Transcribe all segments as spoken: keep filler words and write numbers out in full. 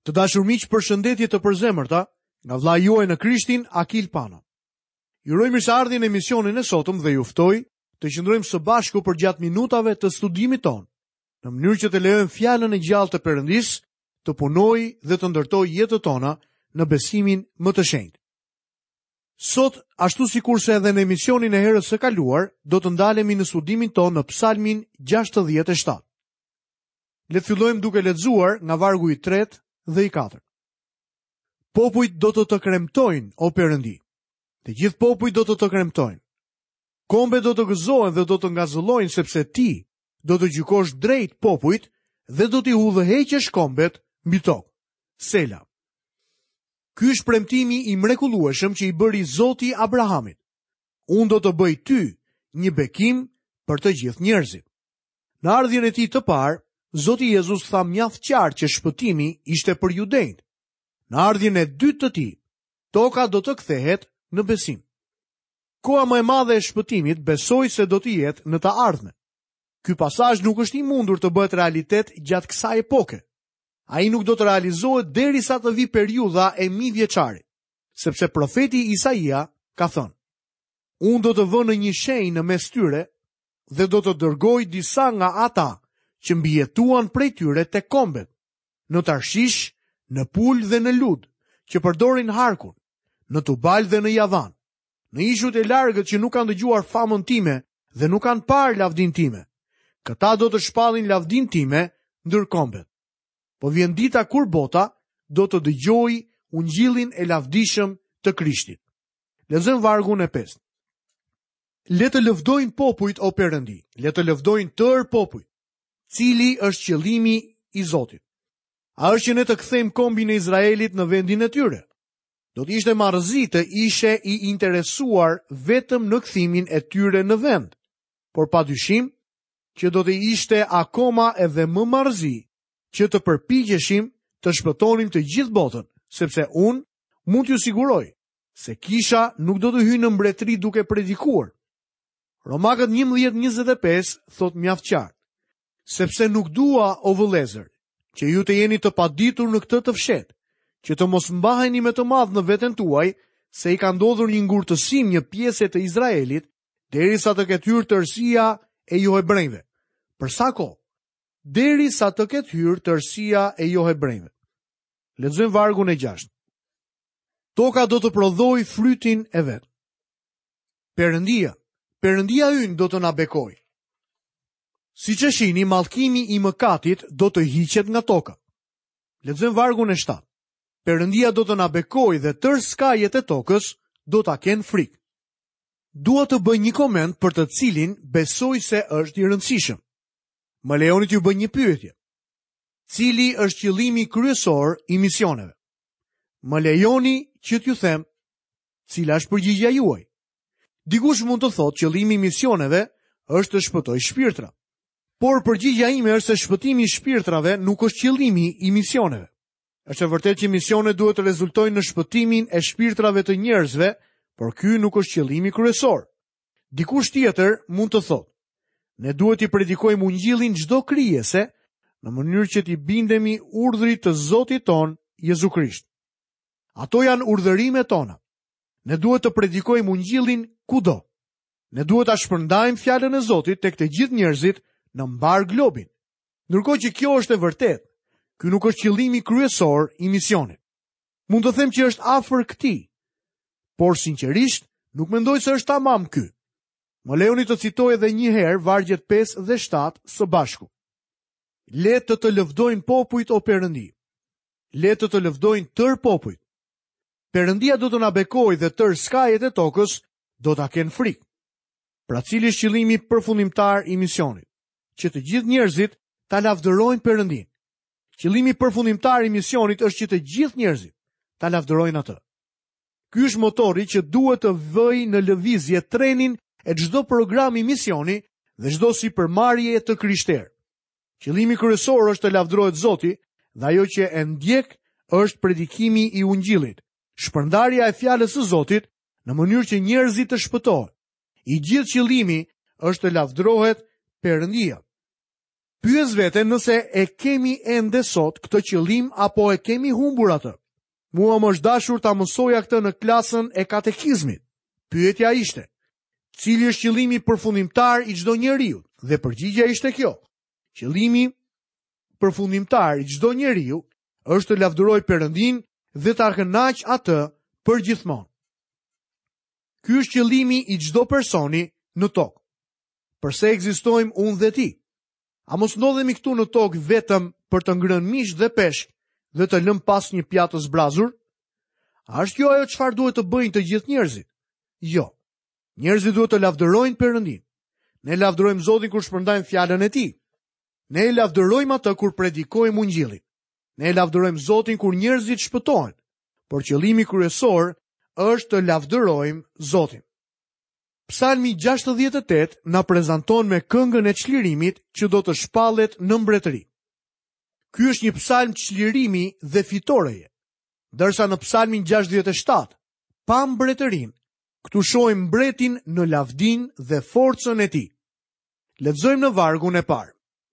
Të dashur miq, përshëndetje të përzemërta nga vlla juaj në Krishtin, Akil Pano. Ju uroj mirëseardhjen në emisionin e sotëm dhe ju ftoj të qëndrojmë së bashku për gjatë minutave të studimit tonë, në mënyrë që të lejojmë fjalën e gjallë të Perëndisë të punojë dhe të ndërtojë jetët tona në besimin më të shenjtë. Sot, ashtu sikurse edhe në emisionin e herës së kaluar, do të ndalemi në studimin tonë në Psalmin gjashtëdhjetë e shtatë. Le të fillojmë duke lexuar nga vargu i tretë dhe i katërt. Popujt do të të kremtojnë, o Perëndi. Të gjithë popujt do të të kremtojnë. Kombe do të gëzohen dhe do të ngazëllojnë sepse ti do të gjykosh drejt popujt dhe do t'i udhëheqësh kombet mbi tokë. Sela. Ky është premtimi i mrekullueshëm që i bëri Zoti Abrahamit. Unë do të bëj ty një bekim për të gjithë njerëzit. Në ardhjen e tij të parë, Zoti Jezus tha mjaft qartë që shpëtimi ishte për judejt. Në ardhjen e dytë të tij, toka do të kthehet në besim. Koha më e madhe e shpëtimit besoj se do të jetë në të ardhmen. Ky pasazh nuk është i mundur të bëhet realitet gjatë kësaj epoke. Ai nuk do të realizohet derisa të vi periudha e mijëvjeçarit, sepse profeti Isaia ka thënë: Unë do të vënë një shenjë në mes tyre dhe do të dërgoj disa nga ata që mbijetuan prej tyre te kombet, në Tarshish, në Pul dhe në Lud, që përdorin harkun, në Tubal dhe në Javan, në ishut e largët që nuk kanë dëgjuar famën time dhe nuk kanë parë lavdin time. Këta do të shpallin lavdin time ndër kombet. Po vjen dita kur bota do të dëgjojë ungjillin e lavdishëm të Krishtit. Lexojmë vargun e pesë. Le të lëvdojnë popujt, o Perëndi, le të lëvdojnë tërë popujt. Cili është qëllimi i Zotit? A është që ne të kthejmë kombin e Izraelit në vendin e tyre? Do të ishte marrëzi të ishe i interesuar vetëm në kthimin e tyre në vend, por padyshim që do të ishte akoma edhe më marrëzi që të përpiqeshim të shpëtonim të gjithë botën, sepse unë mund t'ju siguroj se kisha nuk do të hyjë në mbretëri duke predikuar. Romakët njëmbëdhjetë njëzet e pesë thot mjaft qartë: sepse nuk dua, o vëllezër, që ju të jeni të paditur në këtë të fshetë, që të mos mbaheni me të madh në veten tuaj, se i ka ndodhur një ngurtësim një pjesë të Izraelit, derisa të ketë hyrë tërësia e jo hebrejve. Për sa kohë? Derisa të ketë hyrë tërësia e jo hebrejve. Lexojmë vargun e gjashtë. Toka do të prodhoj frytin e vet. Perëndia, Perëndia ynë do të na bekojë. Si që shini, mallkimi i mëkatit do të hiqet nga toka. Lexojmë vargun e shtatë. Perëndia do të na bekojë dhe tërë skajet e tokës do ta kenë frikë. Dua të bëj një koment për të cilin besoj se është i rëndësishëm. Më lejoni t'ju bëj një pyetje. Cili është qëllimi kryesor i misioneve? Më lejoni që t'ju them cila është përgjigjja juaj. Dikush mund të thotë qëllimi i misioneve është të shpëtoj shpirtra. Por përgjigjja ime është se shpëtimi i shpirtrave nuk është qëllimi i misioneve. Është e vërtetë që misionet duhet të rezultojnë në shpëtimin e shpirtrave të njerëzve, por ky nuk është qëllimi kryesor. Dikush tjetër mund të thotë: ne duhet t'i predikojmë ungjillin çdo krijese në mënyrë që t'i bindemi urdhrit të Zotit ton Jezu Krisht. Ato janë urdhërimet tona. Ne duhet të predikojmë ungjillin kudo. Ne duhet ta shpërndajmë fjalën e Zotit tek të gjithë njerëzit në mbar globin. Ndërkohë që kjo është e vërtetë, ky nuk është qëllimi kryesor i misionit. Mund të them që është afër këtij, por sinqerisht nuk mendoj se është tamam ky. Më lejoni të citoj edhe një herë vargjet pesë dhe shtatë së bashku. Le të të lëvdojnë popujt, o Perëndi. Le të të lëvdojnë tërë popujt. Perëndia do të na bekojë dhe tërë skajet e tokës do ta kenë frikë. Pra cili është qëllimi përfundimtar i misionit? Që të gjithë njerëzit ta lavdërojnë Perëndin. Qëllimi përfundimtar i misionit është që të gjithë njerëzit ta lavdërojnë atë. Ky është motori që duhet të vëjë në lëvizje trenin e çdo programi misioni dhe çdo sipërmarrje të krishterë. Qëllimi kryesor është të lavdërohet Zoti dhe ajo që e ndjek është predikimi i ungjillit, shpërndarja e fjalës së Zotit në mënyrë që njerëzit të shpëtohen. I gjithë qëllimi është të lavdërohet Perëndia. Pyes veten nëse e kemi ende sot këtë qëllim apo e kemi humbur atë. Mua më është dashur ta mësoja këtë në klasën e katekizmit. Pyetja ishte: cili është qëllimi përfundimtar i çdo njeriu? Dhe përgjigjja ishte kjo: qëllimi përfundimtar i çdo njeriu është të lavdërojë Perëndin dhe ta kënaq atë përgjithmonë. Ky është qëllimi i çdo personi në tokë. Përse ekzistojmë unë dhe ti? A mos ndodhemi këtu në tokë vetëm për të ngrënë mish dhe peshk dhe të lëmë pas një pjatë zbrazur? A është kjo ajo çfarë duhet të bëjnë të gjithë njerëzit? Jo. Njerëzit duhet të lavdërojnë Perëndin. Ne lavdërojmë Zotin kur shpërndajmë fjalën e Tij. Ne lavdërojmë atë kur predikojmë ungjillin. Ne lavdërojmë Zotin kur njerëzit shpëtohen. Por qëllimi kryesor është të lavdërojmë Zotin. Psalmi gjashtëdhjetë e tetë na prezanton me këngën e çlirimit që do të shpallet në mbretëri. Ky është një psalm çlirimi dhe fitoreje. Ndërsa në psalmin gjashtëdhjetë e shtatë, pa mbretërin, këtu shohim mbretin në lavdin dhe forcën e tij. Lexojmë në vargun e parë.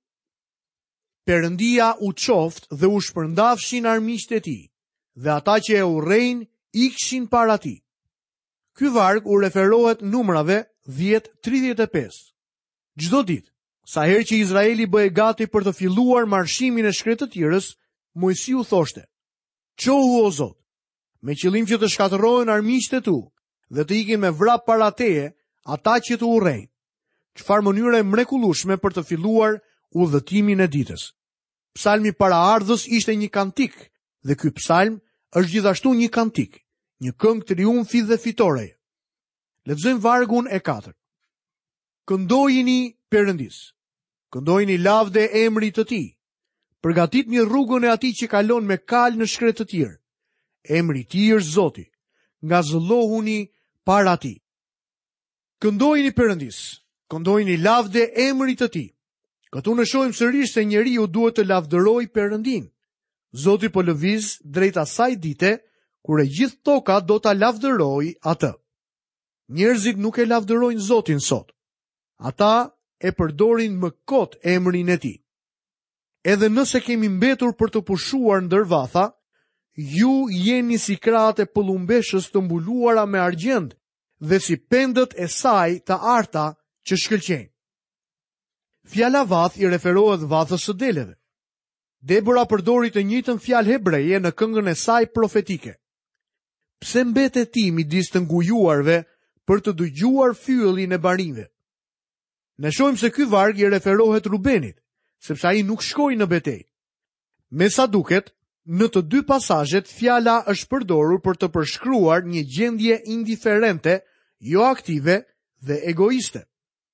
Perëndia u qoftë dhe u shpërndafshin armiqtë e tij, dhe ata që e urrejnë ikshin para tij. Ky varg u referohet numrave dhjetë tridhjetë e pesë. Çdo ditë, sa herë që Izraeli bëhej gati për të filluar marshimin e shkretëtirës, Mojsiu thoshte: "Qohu o Zot, me qëllim që të shkatërrohen armiqtë e tu dhe të ikin me vrap para teje ata që të urrejnë." Çfarë mënyre e mrekullueshme për të filluar udhëtimin e ditës. Psalmi paraardhës ishte një kantik dhe ky psalm është gjithashtu një kantik, një këngë triumfi dhe fitoreje. Lexojmë vargun e katërt. Këndojini Perëndis, këndojini lavde emrit të tij. Përgatitni rrugën e atij që kalon me kal në shkret të tjerë. Emri i tij është Zoti. Ngazëllohuni para tij. Këndojini Perëndis, këndojini lavde emrit të tij. Këtu ne shohim sërish se njeriu duhet të lavdërojë Perëndin. Zoti po lëviz drejt asaj dite kur e gjithë toka do ta lavdërojë atë. Njerëzit nuk e lavdërojnë Zotin sot. Ata e përdorin më kot emrin e tij. Edhe nëse kemi mbetur për të pushuar ndër vatha, ju jeni si krahët e pëllumbeshës të mbuluara me argjend dhe si pendët e saj të arta që shkëlqejnë. Fjala vath i referohet vathës së deleve. Debora përdori të njëjtën fjalë hebreje në këngën e saj profetike. Pse mbetet ti midis të ngujuarve për të dëgjuar fyllin e barinjve? Ne shohim se ky varg i referohet Rubenit, sepse ai nuk shkoi në betejë. Me sa duket, në të dy pasazhet fjala është përdorur për të përshkruar një gjendje indiferente, jo aktive dhe egoiste.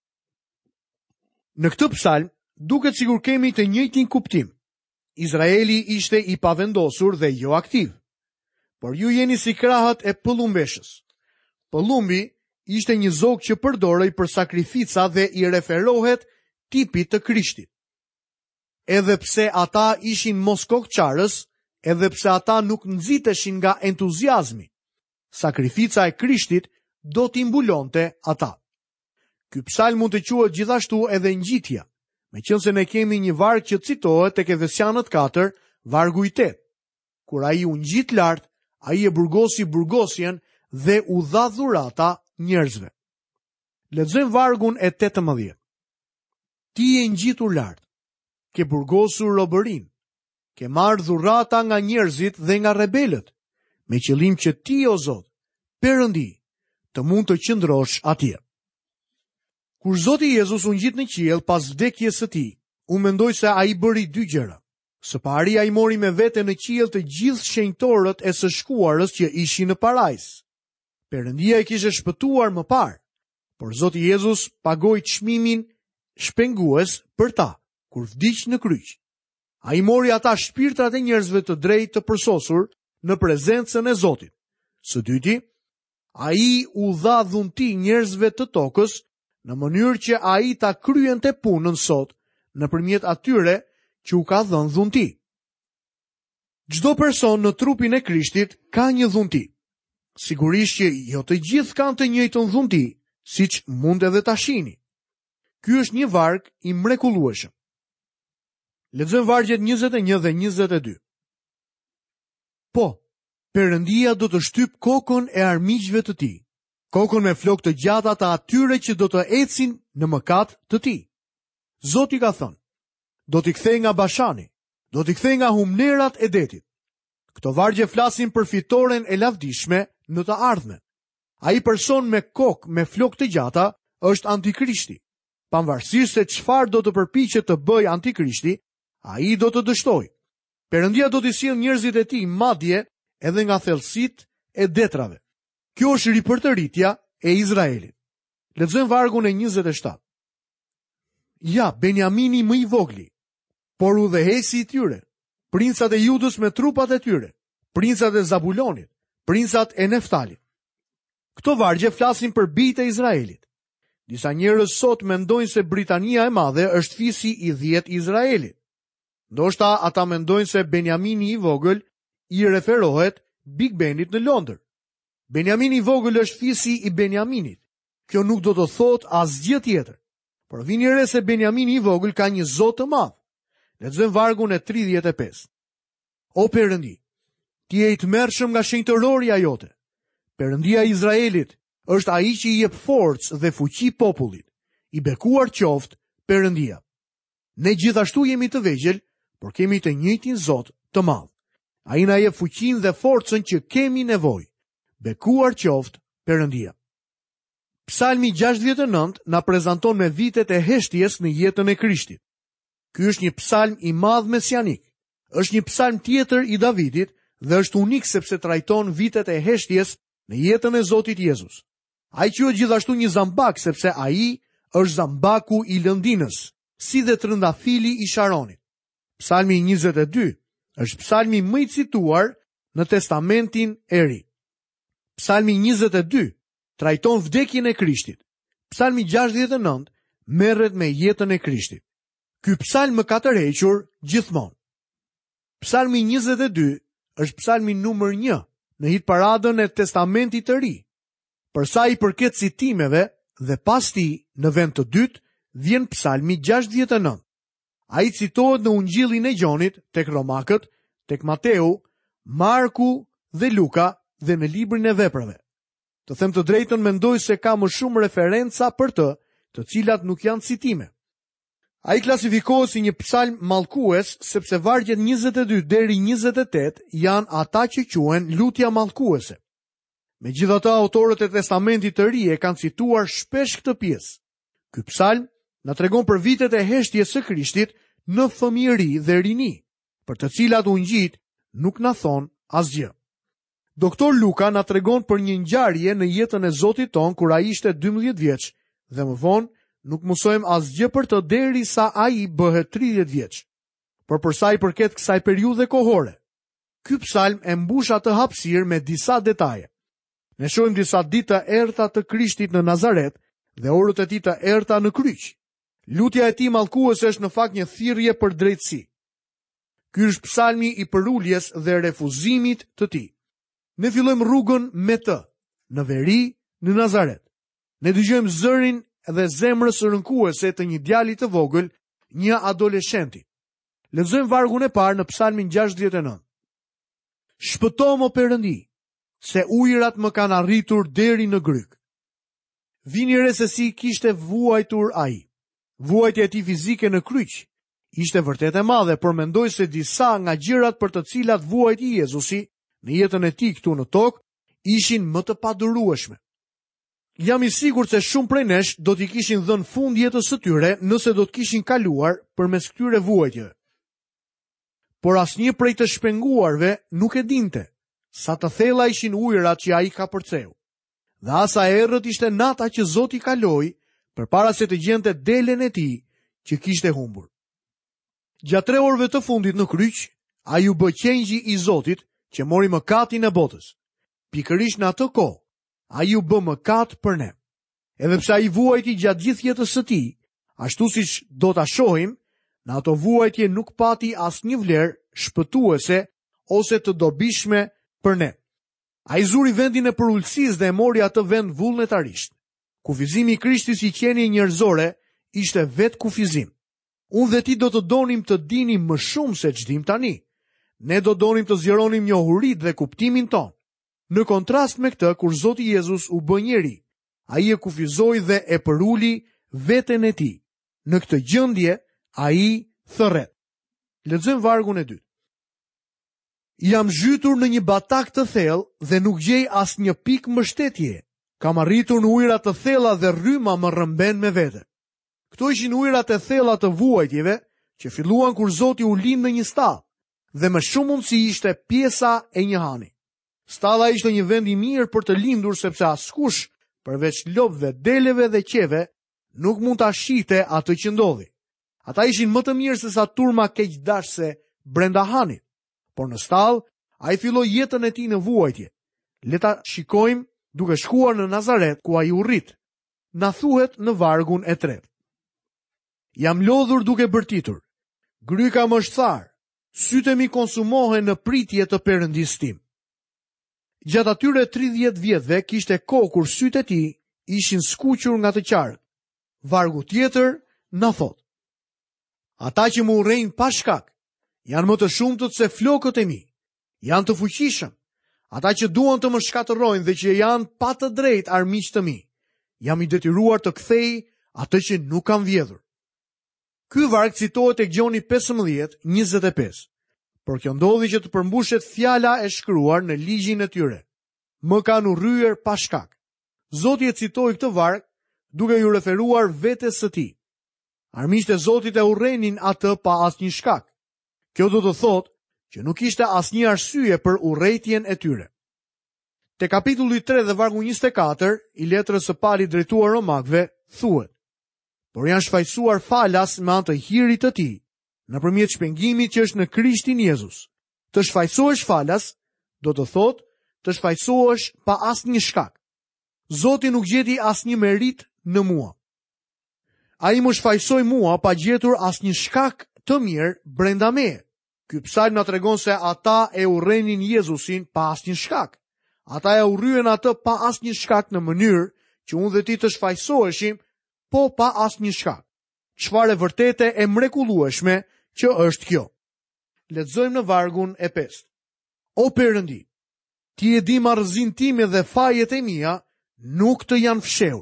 Në këtë psalm duket sikur kemi të njëjtin kuptim. Izraeli ishte i pavendosur dhe jo aktiv. Por ju jeni si krahët e pëllumbeshës. Pëllumbi ishte një zog që përdorej për sakrifica dhe i referohet tipit të Krishtit. Edhe pse ata ishin mos kokçarës, edhe pse ata nuk nxiteshin nga entuziazmi, sakrifica e Krishtit do t'i mbulonte ata. Ky psalm mund të quhet gjithashtu edhe ngjitja, meqense ne kemi një varg që citohet tek Efesianët katër, vargu i tetë. Kur ai u ngjit lart, ai e burgosi burgosjen dhe u dha dhurata njerëzve. Lexojmë vargun e tetëmbëdhjetë. Ti je ngjitur lart, ke burgosur robërin, ke marrë dhurata nga njerëzit dhe nga rebelët, me qëllim që ti, o Zot, Perëndi, të mund të qëndrosh atje. Kur Zoti Jezus u ngjit në qiell pas vdekjes së tij, u mendoj se ai bëri dy gjëra. Së pari ai mori me vete në qiell të gjithë shenjtorët e së shkuarës që ishin në parajs. Perëndia e kishte shpëtuar më parë, por Zoti Jezus pagoi çmimin shpengues për ta kur vdiq në kryq. Ai mori ata shpirtrat e njerëzve të drejtë të përsosur në prezencën e Zotit. Së dyti, ai u dha dhunti njerëzve të tokës në mënyrë që ai ta kryente punën sot nëpërmjet atyre që u ka dhënë dhunti. Çdo person në trupin e Krishtit ka një dhunti. Sigurisht që jo të gjithë kanë të njëjtën dhunti, siç mund edhe ta shihni. Ky është një varg i mrekullueshëm. Lexojmë vargjet njëzet e një dhe njëzet e dy. Po, Perëndia do të shtyp kokën e armiqve të tij, kokën me flokë të gjata të atyre që do të ecin në mëkat të tij. Zoti ka thënë, do t'i kthej nga Bashani, do t'i kthej nga humnerat e detit. Këto vargje flasin për fitoren e lavdishme në të ardhmen. Ai person me kokë me flokë të gjata është Antikrishti. Pavarësisht se çfarë do të përpiqet të bëj Antikrishti, ai do të dështojë. Perëndia do t'i sjellë njerëzit e tij madje edhe nga thellësitë e detrave. Kjo është ripërtëritja e Izraelit. Lexojmë vargun e njëzet e shtatë. Ja, Benjamini më i vogli, por udhëhesi i tyre, princat e Judës me trupat e tyre, princat e Zabulonit, princat e Neftalit. Këto vargje flasin për bijtë e Izraelit. Disa njerëz sot mendojnë se Britania e Madhe është fisi i dhjetë i Izraelit. Ndoshta ata mendojnë se Benjamini i vogël i referohet Big Benit në Londër. Benjamini i vogël është fisi i Benjaminit. Kjo nuk do të thotë asgjë tjetër. Por vini re se Benjamini i vogël ka një Zot të madh. Lexojmë vargun e tridhjetë e pesë. O Perëndi, ti je i tmerrshëm nga shenjtërorja jote. Perëndia e Izraelit është ai që i jep forcë dhe fuqi popullit. I bekuar qoftë Perëndia. Ne gjithashtu jemi të vegjël, por kemi të njëjtin Zot të madh. Ai na jep fuqinë dhe forcën që kemi nevojë. Bekuar qoftë Perëndia. Psalmi gjashtëdhjetë e nëntë na prezanton me vitet e heshtjes në jetën e Krishtit. Ky është një psalm i madh mesianik. Është një psalm tjetër i Davidit dhe është unik sepse trajton vitet e heshtjes në jetën e Zotit Jezus. Ai quhet gjithashtu një zambak sepse ai është zambaku i lëndinës, si dhe trëndafili i Sharonit. Psalmi njëzet e dy është psalmi më i cituar në Testamentin e Ri. Psalmi njëzet e dy trajton vdekjen e Krishtit. Psalmi gjashtëdhjetë e nëntë merret me jetën e Krishtit. Ky psalm më ka tërhequr gjithmonë. Psalmi njëzet e dy është psalmi numër një në hitparadën e Testamentit të Ri. Për sa i përket citimeve dhe pas tij në vend të dytë vjen psalmi gjashtëdhjetë e nëntë. Ai citohet në Ungjillin e Gjonit, tek Romakët, tek Mateu, Marku dhe Luka dhe në librin e Veprave. Të them të drejtën, mendoj se ka më shumë referenca për të, të cilat nuk janë citime. Ai klasifikohet si një psalm mallkues sepse vargjet njëzet e dy deri njëzet e tetë janë ata që quhen lutja mallkuese. Megjithatë, autorët e Testamentit të Ri e kanë cituar shpesh këtë pjesë. Ky psalm na tregon për vitet e heshtjes së Krishtit në fëmijëri dhe rini, për të cilat ungjit nuk na thon asgjë. Doktor Luka na tregon për një ngjarje në jetën e Zotit ton kur ai ishte dymbëdhjetë vjeç dhe më vonë nuk mësojmë asgjë për të derisa ai bëhet tridhjetë vjeç. Por për sa i përket kësaj periudhe kohore, ky psalm e mbush atë hapësirë me disa detaje. Ne shohim disa ditë të errta të Krishtit në Nazaret dhe orët e tij të errta në kryq. Lutja e tij mallkuese është në fakt një thirrje për drejtësi. Ky është psalmi i përuljes dhe refuzimit të tij. Ne fillojmë rrugën me të, në veri, në Nazaret. Ne dëgjojmë zërin dhe zemrës rënkuese të një djali të vogël, një adoleshenti. Lexojmë vargun e parë në psalmin gjashtëdhjetë e nëntë. Shpëto më Perëndi, se ujërat më kanë arritur deri në gryk. Vini re se si kishte vuajtur ai. Vuajtja e tij fizike në kryq ishte vërtet e madhe, por mendoj se disa nga gjërat për të cilat vuajti Jezusi në jetën e tij këtu në tokë ishin më të padurueshme. Jam i sigurt se shumë prej nesh do t'i kishin dhënë fund jetës së tyre nëse do të kishin kaluar përmes këtyre vuajtjeve. Por asnjë prej të shpenguarve nuk e dinte sa të thella ishin ujërat që ai ka përceu. Dhe asa errët ishte nata që Zoti kaloi përpara se të gjente delen e tij që kishte humbur. Gjatë tre orëve të fundit në kryq, ai u bë qengji i Zotit që mori mëkatin e botës. Pikërisht në atë kohë, ai u bë mëkat për ne. Edhe pse ai vuajti gjatë gjithë jetës së tij, ashtu siç do ta shohim, në ato vuajtje nuk pati asnjë vlerë shpëtuese ose të dobishme për ne. Ai zuri vendin e përulësisë dhe e mori atë vend vullnetarisht. Kufizimi i Krishtit si qenie njerëzore ishte vetë kufizim. Unë dhe ti do të donim të dinim më shumë se ç'dim tani. Ne do donim të zgjeronim njohuritë dhe kuptimin ton. Në kontrast me këtë, kur Zoti Jezus u bë njeri, ai e kufizoi dhe e përuli veten e tij. Në këtë gjendje, ai thërret. Lexojmë vargun e dytë. Jam zhytur në një batak të thellë dhe nuk gjej asnjë pikë mbështetje. Kam arritur në ujëra të thella dhe rryma më rrëmben me vete. Këto ishin ujërat e thella të vuajtjeve që filluan kur Zoti u lind në një stall, dhe më shumë mundësi ishte pjesa e një hani. Stalla ishte një vend i mirë për të lindur sepse askush, përveç lopëve, deleve dhe qeve, nuk mund ta shihte atë që ndodhi. Ata ishin më të mirë se sa turma keqdashse brenda hanit. Por në stall, ai filloi jetën e tij në vuajtje. Le ta shikojmë duke shkuar në Nazaret ku ai u rrit. Na thuhet në vargun e tretë. Jam lodhur duke bërtitur. Gryka më është tharë. Sytë mi konsumohen në pritje të Perëndis tim. Gjatë atyre tridhjetë vjetëve kishte kohë kur sytë e tij ishin skuqur nga të qarët. Vargu tjetër na thot: Ata që më urrejnë pa shkak janë më të shumtët se flokët e mi. Janë të fuqishëm. Ata që duan të më shkatërrojnë dhe që janë pa të drejtë armiq të mi. Jam i detyruar të kthej atë që nuk kam vjedhur. Ky varg citohet tek Gjoni pesëmbëdhjetë njëzet e pesë. Por kjo ndodhi që të përmbushet fjala e shkruar në ligjin e tyre. Më kanë urryer pa shkak. Zoti e citoi këtë varg duke ju referuar vetes së tij. Armiqtë e Zotit e urrenin atë pa asnjë shkak. Kjo do të thotë që nuk ishte asnjë arsye për urrejtjen e tyre. Te kapitulli tre dhe vargu njëzet e katër i letrës së parë drejtuar Romakëve thuhet: Por janë shfaqsuar falas me anë të hirit të tij, nëpërmjet shpengimit që është në Krishtin Jezus. Të shfaqsohesh falas do të thotë të shfaqsohesh pa asnjë shkak. Zoti nuk gjeti asnjë merit në mua. Ai më shfaqsoi mua pa gjetur asnjë shkak të mirë brenda meje. Ky psalm na tregon se ata e urrenin Jezusin pa asnjë shkak. Ata e urryen atë pa asnjë shkak në mënyrë që unë dhe ti të shfaqsoheshim, po pa asnjë shkak. Çfarë vërtete e mrekullueshme që është kjo. Lexojmë në vargun e pesë. O Perëndi, ti e di marrëzin time dhe fajet e mia nuk të janë fshehur.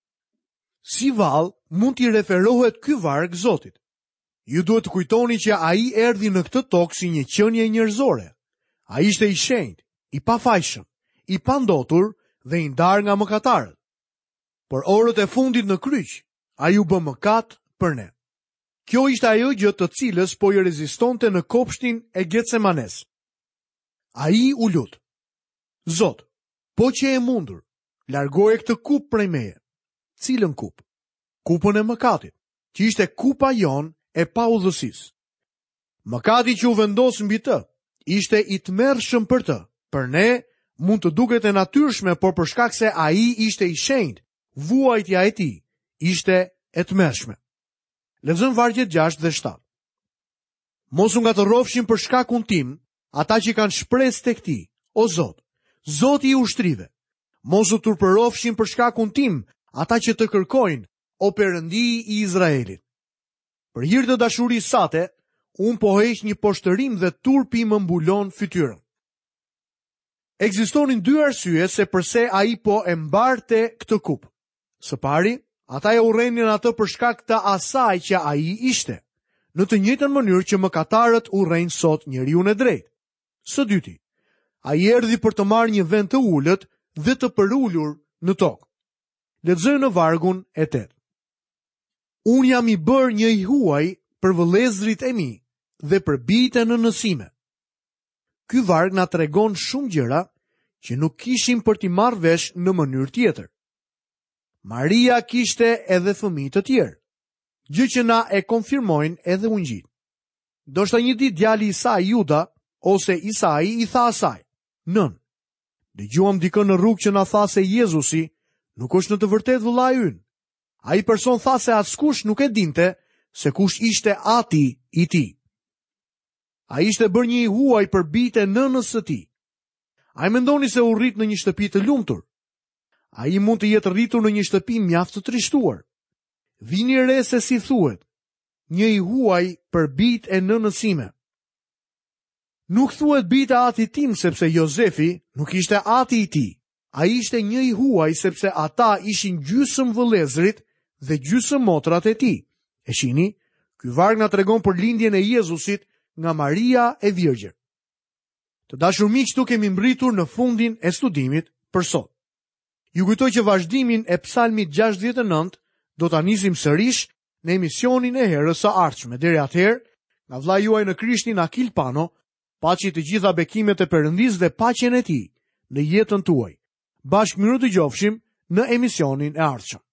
Si vallë mund t'i referohet ky varg Zotit. Ju duhet të kujtoni që ai erdhi në këtë tokë si një qenie njerëzore. Ai ishte i shenjtë, i pafajshëm, i pandotur dhe i ndar nga mëkatarët. Por orët e fundit në kryq, ai u bë mëkat për ne. Kjo ishte ajo gjë të cilës po i rezistonte në kopshtin e Getsemanes. Ai u lut: Zot, po që e mundur, largoje këtë kup prej meje. Cilën kup? Kupën e mëkatit, që ishte kupa jon e paudhësisë. Mëkati që u vendos mbi të ishte i tmerrshëm për të. Për ne mund të duket e natyrshme, por për shkak se ai ishte i shenjtë, vuajtja e tij ishte e tmerrshme. Lexojmë vargjet gjashtë dhe shtatë. Mos u ngatërrofshin për shkakun tim ata që kanë shpresë tek ti, o Zot, Zoti i ushtrive. Mos u turpërofshin për shkakun tim ata që të kërkojnë, o Perëndi i Izraelit. Për hir të dashurisë sate, unë po heq një poshtërim dhe turpi më mbulon fytyrën. Ekzistonin dy arsye se pse ai po e mbarte këtë kup. Së pari, ata e urrenin atë për shkak të asaj që ai ishte, në të njëjtën mënyrë që mëkatarët urrejnë sot njeriun e drejtë. Së dyti, ai erdhi për të marrë një vend të ulët dhe të përulur në tokë. Lexojmë në vargun e tetë. Unë jam i bërë një i huaj për vëllezërit e mi dhe për bijtë në nësime. Ky varg na tregon shumë gjëra që nuk kishim për t'i marrë vesh në mënyrë tjetër. Maria kishte edhe fëmijë të tjerë, gjë që na e konfirmojnë edhe Ungjilli. Ndoshta një ditë djali i saj Juda ose Isai i tha asaj: "Nën, dëgjuam dikën në rrugë që na tha se Jezusi nuk është në të vërtetë vëllai ynë." Ai person tha se askush nuk e dinte se kush ishte ati i tij. Ai ishte bërë një i huaj për bijtë e nënës së tij. Ai mendoni se u rrit në një shtëpi të lumtur. Ai mund të jetë rritur në një shtëpi mjaft të trishtuar. Vini re se si thuhet: një i huaj për bijtë e nënësime. Nuk thuhet bijtë e atit tim sepse Jozefi nuk ishte ati i tij. Ai ishte një i huaj sepse ata ishin gjysmë vëllezërit dhe gjysmë motrat e tij. E shihni, ky varg na tregon për lindjen e Jezusit nga Maria e Virgjër. Të dashur miq, këtu kemi mbritur në fundin e studimit për sot. Ju kujtoj që vazhdimin e Psalmit gjashtëdhjetë e nëntë do ta nisim sërish në emisionin e herës së ardhshme. Deri atëherë, nga vllai juaj në Krishtin Akil Pano, paçi të gjitha bekimet e Perëndis dhe paqen e tij në jetën tuaj. Bashkë miru të gjofshim në emisionin e ardhshëm.